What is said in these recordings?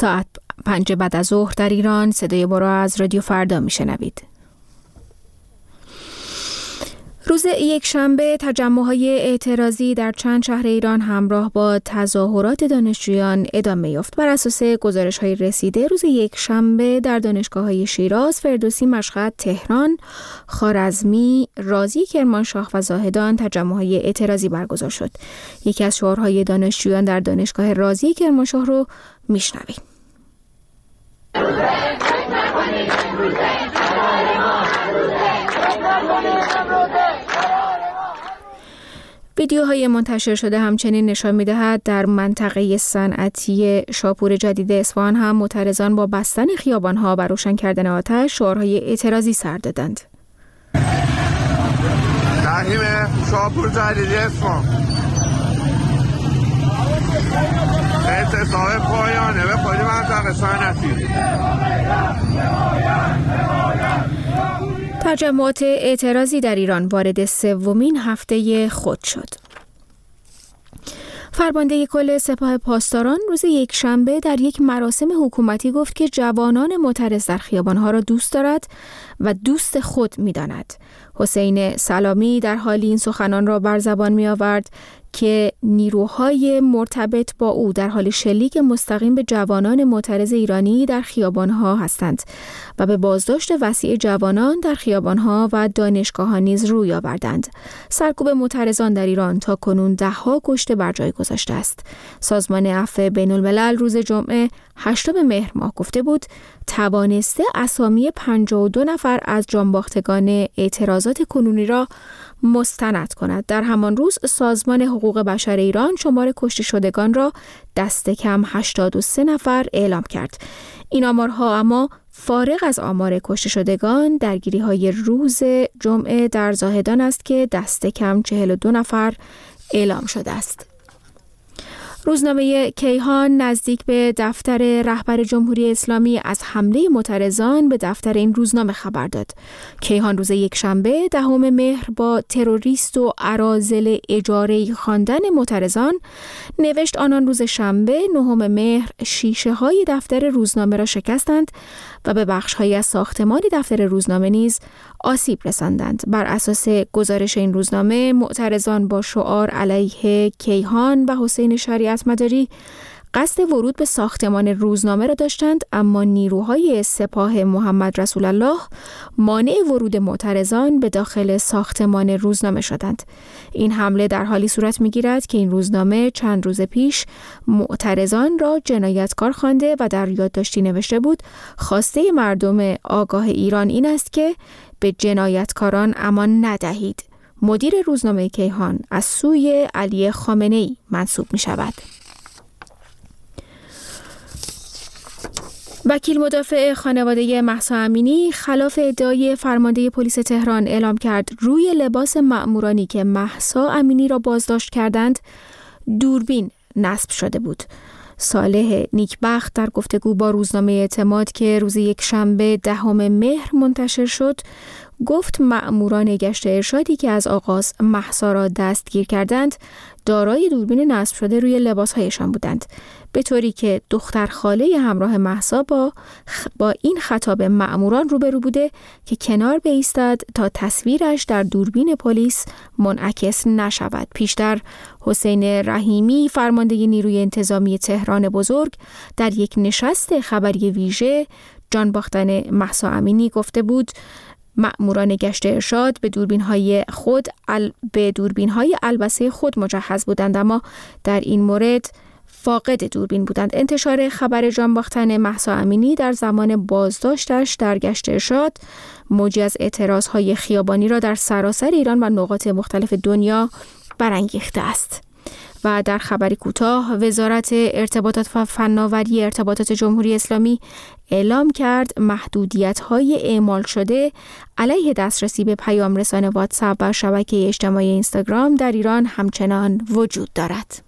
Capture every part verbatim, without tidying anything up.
ساعت پنج بعد از ظهر در ایران. صدای ما را از رادیو فردا میشنوید. روز یک شنبه تجمع‌های اعتراضی در چند شهر ایران همراه با تظاهرات دانشجویان ادامه یافت. بر اساس گزارش‌های رسیده روز یک شنبه در دانشگاه‌های شیراز، فردوسی، مشهد، تهران، خوارزمی، رازی، کرمانشاه و زاهدان تجمع‌های اعتراضی برگزار شد. یکی از شعارهای دانشجویان در دانشگاه رازی کرمانشاه رو میشنویم. ویدیوهای منتشر شده همچنین نشان می‌دهد در منطقه صنعتی شاپور جدید اصفهان هم معترضان با بستن خیابان‌ها و روشن کردن آتش شعارهای اعتراضی سر دادند. تحریم شاپور جدید اصفهان اعتصاب پایانه به خود منطقه صنعتی. تجمعات اعتراضی در ایران وارد سومین هفته خود شد. فرمانده کل سپاه پاسداران روز یک شنبه در یک مراسم حکومتی گفت که جوانان معترض در خیابان‌ها را دوست دارد و دوست خود می‌داند. حسین سلامی در حالی این سخنان را بر زبان می‌آورد که نیروهای مرتبط با او در حال شلیک مستقیم به جوانان معترض ایرانی در خیابان‌ها هستند و به بازداشت وسیع جوانان در خیابان‌ها و دانشگاه‌ها نیز روی آوردند. سرکوب معترضان در ایران تا کنون ده‌ها کشته بر جای گذاشته است. سازمان عفو بین‌الملل روز جمعه هشتم مهر ماه گفته بود توانسته اسامی پنجاه و دو نفر از جانباختگان اعتراضات کنونی را مستند کند. در همان روز سازمان حقوق بشر ایران شمار کشته شدگان را دست کم هشتاد و سه نفر اعلام کرد. این آمارها اما فارغ از آمار کشته شدگان درگیری‌های روز جمعه در زاهدان است که دست کم چهل و دو نفر اعلام شده است. روزنامه کیهان نزدیک به دفتر رهبر جمهوری اسلامی از حمله معترضان به دفتر این روزنامه خبر داد. کیهان روز یک شنبه دهم مهر با تروریست و اراذل اجاره‌ای خواندن معترضان نوشت آنان روز شنبه نهم مهر شیشه های دفتر روزنامه را شکستند و به بخش‌هایی از ساختمان دفتر روزنامه نیز آسیب رساندند. بر اساس گزارش این روزنامه معترضان با شعار علیه کیهان و حسین شریعت مداری قصد ورود به ساختمان روزنامه را داشتند، اما نیروهای سپاه محمد رسول الله مانع ورود معترضان به داخل ساختمان روزنامه شدند. این حمله در حالی صورت می‌گیرد که این روزنامه چند روز پیش معترضان را جنایتکار خوانده و در یادداشتی نوشته بود خواسته مردم آگاه ایران این است که به جنایتکاران امان ندهید. مدیر روزنامه کیهان از سوی علی خامنه‌ای منصوب می‌شود. وکیل مدافع خانواده مهسا امینی خلاف ادعای فرمانده پلیس تهران اعلام کرد روی لباس مأمورانی که مهسا امینی را بازداشت کردند دوربین نصب شده بود. صالح نیکبخت در گفتگو با روزنامه اعتماد که روز یک شنبه دهم مهر منتشر شد گفت مأموران گشت ارشادی که از آغاز مهسا را دستگیر کردند دارای دوربین نصب شده روی لباسهایشان بودند، به طوری که دختر خاله همراه مهسا با خ... با این خطاب مأموران روبرو بوده که کنار بایستد تا تصویرش در دوربین پلیس منعکس نشود. پیشتر حسین رحیمی فرمانده نیروی انتظامی تهران بزرگ در یک نشست خبری ویژه جان باختن مهسا امینی گفته بود مأموران گشت ارشاد به دوربین‌های خود ال... به دوربین‌های البسه خود مجهز بودند، اما در این مورد فاقد دوربین بودند. انتشار خبر جان باختن مهسا امینی در زمان بازداشتش در گشت ارشاد موجی از اعتراض‌های خیابانی را در سراسر ایران و نقاط مختلف دنیا برانگیخته است. و در خبری کوتاه وزارت ارتباطات و فناوری ارتباطات جمهوری اسلامی اعلام کرد محدودیت‌های اعمال شده علیه دسترسی به پیام رسان واتساپ و شبکه اجتماعی اینستاگرام در ایران همچنان وجود دارد.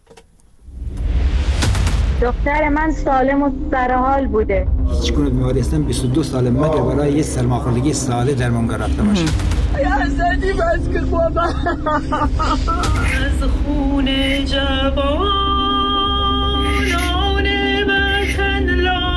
دختر من سالم و سرحال بوده. هیچگونه بیماری هستم بیست و دو ساله مگه برای یه سرماخوردگی ساده درمانگاه رفته باشم. یزدی بس کن بابا. از خون جوانان وطن لا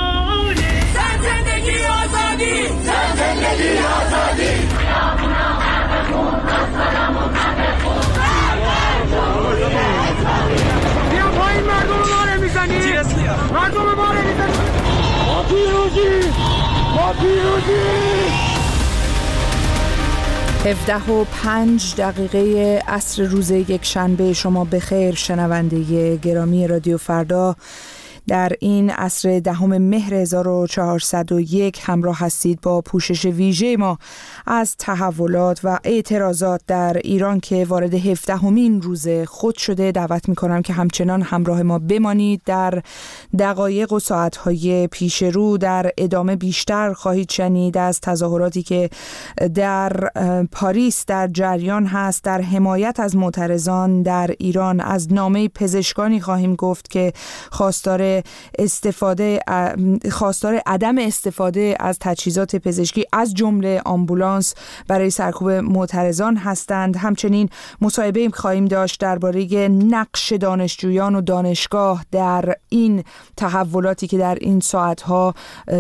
هفده و پنج دقیقه عصر روز یک شنبه. شما بخیر شنونده گرامی رادیو فردا. در این عصر دهم مهر هزار و چهارصد و یک همراه هستید با پوشش ویژه ما از تحولات و اعتراضات در ایران که وارد هفدهمین روز خود شده. دعوت می‌کنم که همچنان همراه ما بمانید. در دقایق و ساعت‌های پیش رو در ادامه بیشتر خواهید شنید از تظاهراتی که در پاریس در جریان هست در حمایت از معترضان در ایران. از نامه پزشکانی خواهیم گفت که خواستار استفاده خواستار عدم استفاده از تجهیزات پزشکی از جمله آمبولانس برای سرکوب معترضان هستند. همچنین مصاحبه خواهیم داشت درباره نقش دانشجویان و دانشگاه در این تحولاتی که در این ساعتها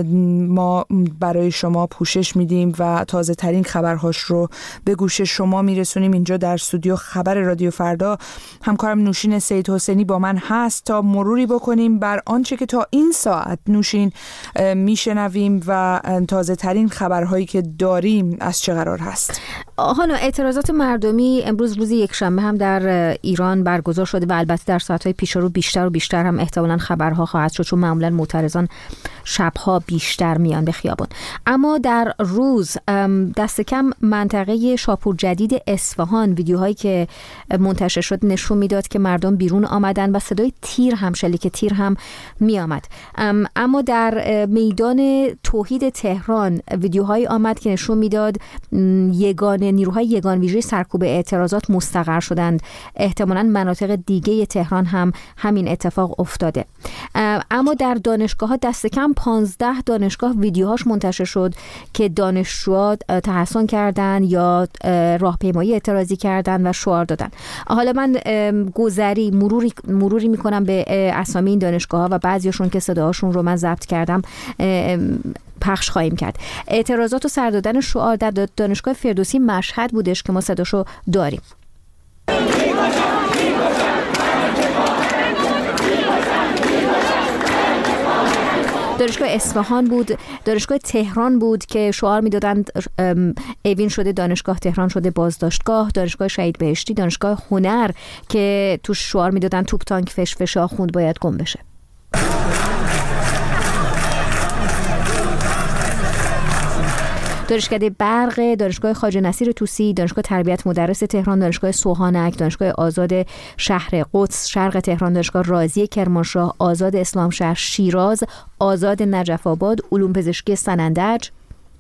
ما برای شما پوشش میدیم و تازه ترین خبرهاش رو به گوش شما میرسونیم. اینجا در استودیو خبر رادیو فردا همکارم نوشین سید حسینی با من هست تا مروری بکنیم بر آنچه که تا این ساعت نوشین میشنویم و تازه ترین خبرهایی که داریم از چه قرار هست. حالا اعتراضات مردمی امروز روز یکشنبه هم در ایران برگزار شده و البته در ساعت‌های پیش رو بیشتر و بیشتر هم احتمالاً خبرها خواهد شد چون معمولاً معترضان شبها بیشتر میان به خیابان. اما در روز دست کم منطقه شاپور جدید اصفهان ویدیوهایی که منتشر شد نشون میداد که مردم بیرون آمدن و صدای تیر هم شلیک تیر هم می آمد. اما در میدان توحید تهران ویدیوهایی آمد که نشون میداد یگان نیروهای یگان ویژه سرکوب اعتراضات مستقر شدند. احتمالاً مناطق دیگه تهران هم همین اتفاق افتاده. اما در دانشگاه ها دست کم پانزده دانشگاه ویدیوهاش منتشر شد که دانشجوها تحسن کردن یا راهپیمایی اعتراضی کردن و شعار دادن. حالا من گذری مروری مروری میکنم به اسامی این دانشگاه ها و بعضیاشون که صداهاشون رو من ضبط کردم پخش خواهیم کرد. اعتراضات و سر دادن شعار در دانشگاه فردوسی مشهد بودش که ما صداشو داریم. دانشگاه اصفهان بود، دانشگاه تهران بود که شعار میدادند اوین شده دانشگاه تهران شده بازداشتگاه، دانشگاه شهید بهشتی، دانشگاه هنر که توش شعار میدادند توپ تانک فش فش آخوند باید گم بشه. دانشکده برق، دانشگاه خواجه نصیر طوسی، دانشگاه تربیت مدرس تهران، دانشگاه سوهانک، دانشگاه آزاد شهر قدس شرق تهران، دانشگاه رازی کرمانشاه، آزاد اسلام شهر شیراز، آزاد نجف آباد، علوم پزشکی سنندج،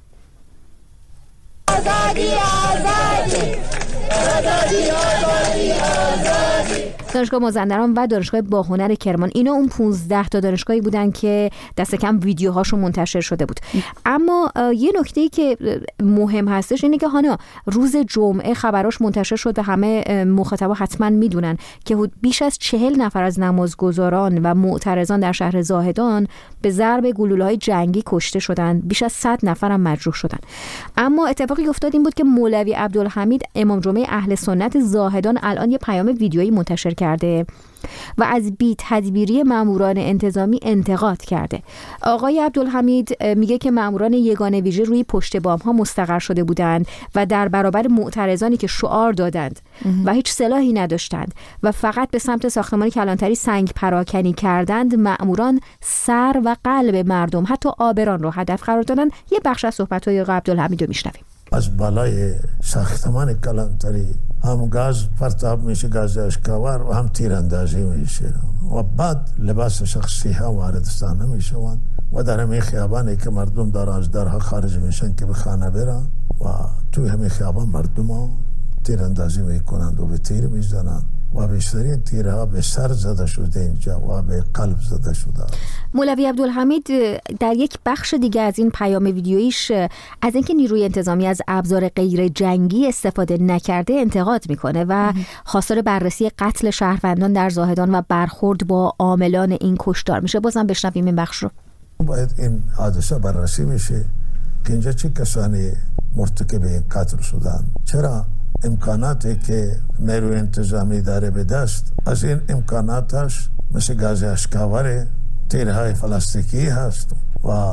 آزادی آزادی آزادی آزادی آزادی دانشگاه مازندران و دانشگاه باهنر کرمان. اینا اون پانزده تا دانشگاهی بودن که دست کم ویدیوهاشون منتشر شده بود. اما یه نکته‌ای که مهم هستش اینه که هانا روز جمعه خبراش منتشر شد و همه مخاطبا حتما میدونن که بیش از چهل نفر از نمازگزاران و معترضان در شهر زاهدان به ضرب گلوله‌های جنگی کشته شدن، بیش از صد نفر هم مجروح شدن. اما اتفاقی افتاد این بود که مولوی عبدالحمید امام جمعه اهل سنت زاهدان الان یه پیام ویدیویی منتشر کرده و از بی تدبیری ماموران انتظامی انتقاد کرده. آقای عبدالحمید میگه که ماموران یگانه ویژه روی پشت بام ها مستقر شده بودند و در برابر معترضانی که شعار دادند و هیچ سلاحی نداشتند و فقط به سمت ساختمان کلانتری سنگ پراکنی کردند، ماموران سر و قلب مردم حتی آبران رو هدف قرار دادند. یه بخش از صحبت‌های آقای عبدالحمید رو میشنویم. از بالای ساختمان کلانتری هم گاز پرتاب میشه، گاز اشکاور، و هم تیراندازی میشه و بعد لباس شخصی ها واردستان میشوند و در همین خیابانی که مردم در از درها خارج میشن که به خانه برن و توی همین خیابان مردم ها تیراندازی میکنند و به تیر میزنند و بیشترین تیرها به سر زده شده اینجا و به قلب زده شده. مولوی عبدالحمید در یک بخش دیگه از این پیام ویدیویش از اینکه نیروی انتظامی از ابزار غیر جنگی استفاده نکرده انتقاد میکنه و خواستار بررسی قتل شهروندان در زاهدان و برخورد با عاملان این کشتار میشه. بازم بشنویم این بخش رو. باید این حادثه بررسی میشه که اینجا چه کسانی مرتکب این قتل شدن، چرا امکاناتی که نیروی انتظامی داره به دست از این امکاناتش مثل گاز اشکاور، تیرهای پلاستیکی هست و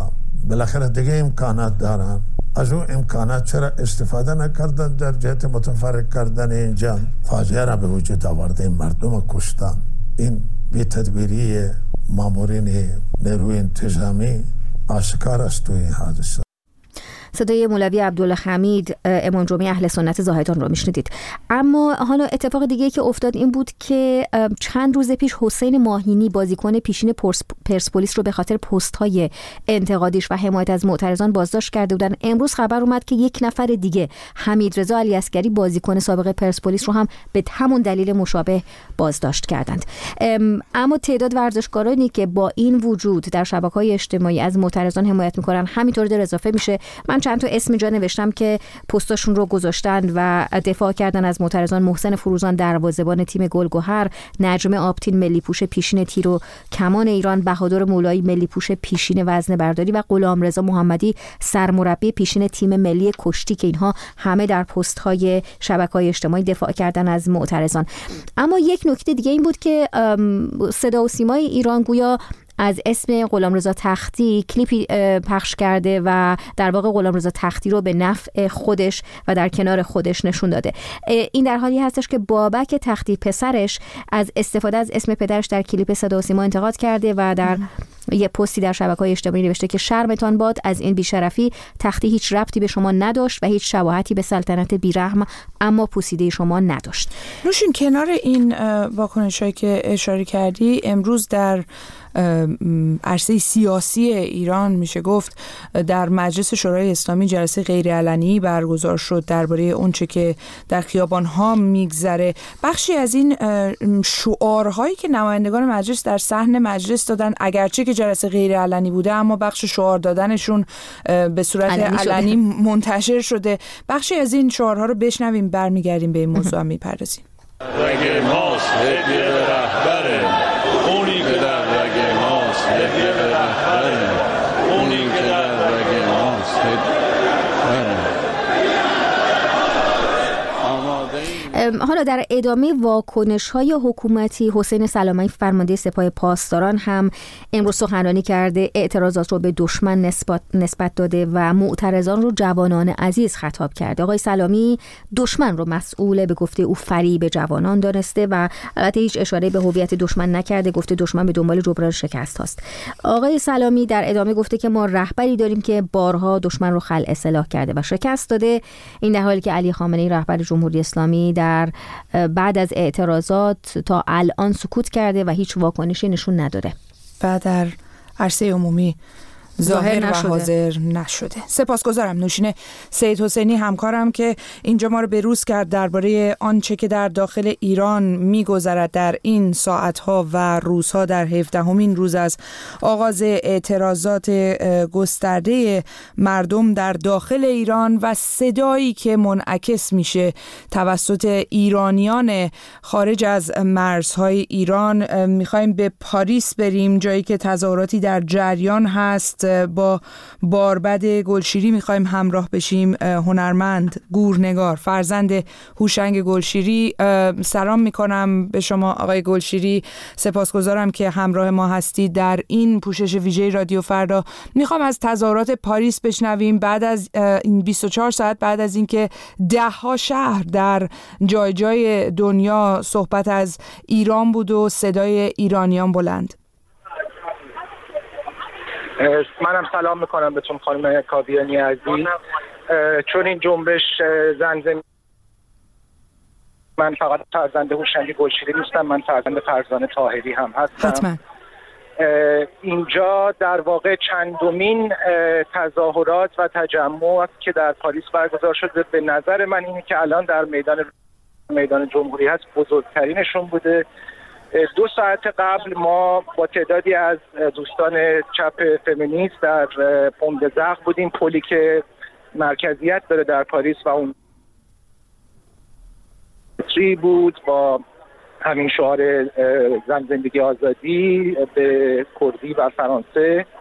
بالاخره دیگه امکانات دارن، از اون امکانات چرا استفاده نکردن در جهت متفرق کردن این جمع؟ فاجعه را به وجود آورده، مردم کشتن. این بی تدبیری مامورین نیروی انتظامی آشکار است تو این حادثه. صدای مولوی عبدالله حمید امام جمعه اهل سنت زاهدان رو میشنیدید. اما حالا اتفاق دیگه که افتاد این بود که چند روز پیش حسین ماهینی بازیکن پیشین پرسپولیس رو به خاطر پست‌های انتقادیش و حمایت از معترضان بازداشت کرده بودن. امروز خبر اومد که یک نفر دیگه، حمیدرضا علیعسکری، بازیکن سابق پرسپولیس رو هم به همون دلیل مشابه بازداشت کردند. اما تعداد ورزشکارانی که با این وجود در شبکه‌های اجتماعی از معترضان حمایت می‌کنن همینطور در اضافه میشه. من چند تا اسم اینجا نوشتم که پستاشون رو گذاشتند و دفاع کردن از معترضان: محسن فروزان دروازه‌بان تیم گلگهر، نجمه آبتین ملی پوش پیشین تیر و کمان ایران، بهادر مولایی ملی پوش پیشین وزنه برداری و غلامرضا محمدی سرمربی پیشین تیم ملی کشتی، که اینها همه در پست‌های شبکه‌های اجتماعی دفاع کردن از معترضان. اما یک نکته دیگه این بود که صدا و سیمای ایران گویا از اسم غلامرضا تختی کلیپی پخش کرده و در واقع غلامرضا تختی رو به نفع خودش و در کنار خودش نشون داده. این در حالی هستش که بابک تختی پسرش از استفاده از اسم پدرش در کلیپ صدا و سیما انتقاد کرده و در یه پستی در شبکه‌های اجتماعی نوشته که شرمتان باد، از این بیشرفی، تختی هیچ ربطی به شما نداشت و هیچ شباهتی به سلطنت بیرحم اما پوسیده شما نداشت. نوشین، کنار این واکنش‌هایی که اشاره کردی، امروز در عرصه سیاسی ایران میشه گفت در مجلس شورای اسلامی جلسه غیرعلنی برگزار شد درباره اونچه که در خیابان‌ها میگذره. بخشی از این شعارهایی که نمایندگان مجلس در صحن مجلس دادن، اگرچه که جلسه غیرعلنی بوده، اما بخش شعار دادنشون به صورت علنی, علنی منتشر شده. بخشی از این شعارها رو بشنویم، برمیگردیم به این موضوع هم میپردازیم. رگ ماست هدیه به رهبره، اونی که در رگ ماست هدیه به رهبره، اونی که در رگ ماست هدیه. حالا در ادامه واکنش‌های حکومتی، حسین سلامی فرمانده سپاه پاسداران هم امروز سخنرانی کرده، اعتراضات رو به دشمن نسبت نسبت داده و معترضان رو جوانان عزیز خطاب کرده. آقای سلامی دشمن رو مسئول به گفته او فریب جوانان دانسته و البته هیچ اشاره به هویت دشمن نکرده، گفته دشمن به دنبال جبران شکست هاست. آقای سلامی در ادامه گفته که ما رهبری داریم که بارها دشمن رو خلع اصلاح کرده و شکست داده. این در حالی که علی خامنه‌ای رهبر جمهوری اسلامی در بعد از اعتراضات تا الان سکوت کرده و هیچ واکنشی نشون نداده و در عرصه عمومی ظاهر و حاضر نشده. سپاسگزارم نوشین سید حسینی همکارم که اینجا ما رو بروز کرد درباره آنچه که در داخل ایران میگذرد در این ساعتها و روزها در هفدهمین روز از آغاز اعتراضات گسترده مردم در داخل ایران و صدایی که منعکس میشه توسط ایرانیان خارج از مرزهای ایران. میخوایم به پاریس بریم، جایی که تظاهراتی در جریان هست. با باربد گلشیری میخوایم همراه بشیم، هنرمند، گورنگار، فرزند هوشنگ گلشیری. سلام میکنم به شما آقای گلشیری، سپاسگزارم که همراه ما هستید در این پوشش ویژه رادیو فردا. میخوام از تظاهرات پاریس بشنویم بعد از این بیست و چهار ساعت بعد از اینکه ده ها شهر در جای جای دنیا صحبت از ایران بود و صدای ایرانیان بلند. منم سلام میکنم بهتون خانم کاویانی عزیز. چون این جنبش زن زمین، من فقط فرزند هوشنگ گلشیری نیستم، من فرزند فرزانه طاهری هم هستم. حتما. اینجا در واقع چندمین تظاهرات و تجمع که در پاریس برگزار شده. به نظر من اینه که الان در میدان میدان جمهوری هست بزرگترینشون بوده. دو ساعت قبل ما با تعدادی از دوستان چپ فمینیست در پم د زغ بودیم، پلی که مرکزیت داره در پاریس و اون تری بود با همین شعار زن زندگی آزادی به کردی و فرانسه.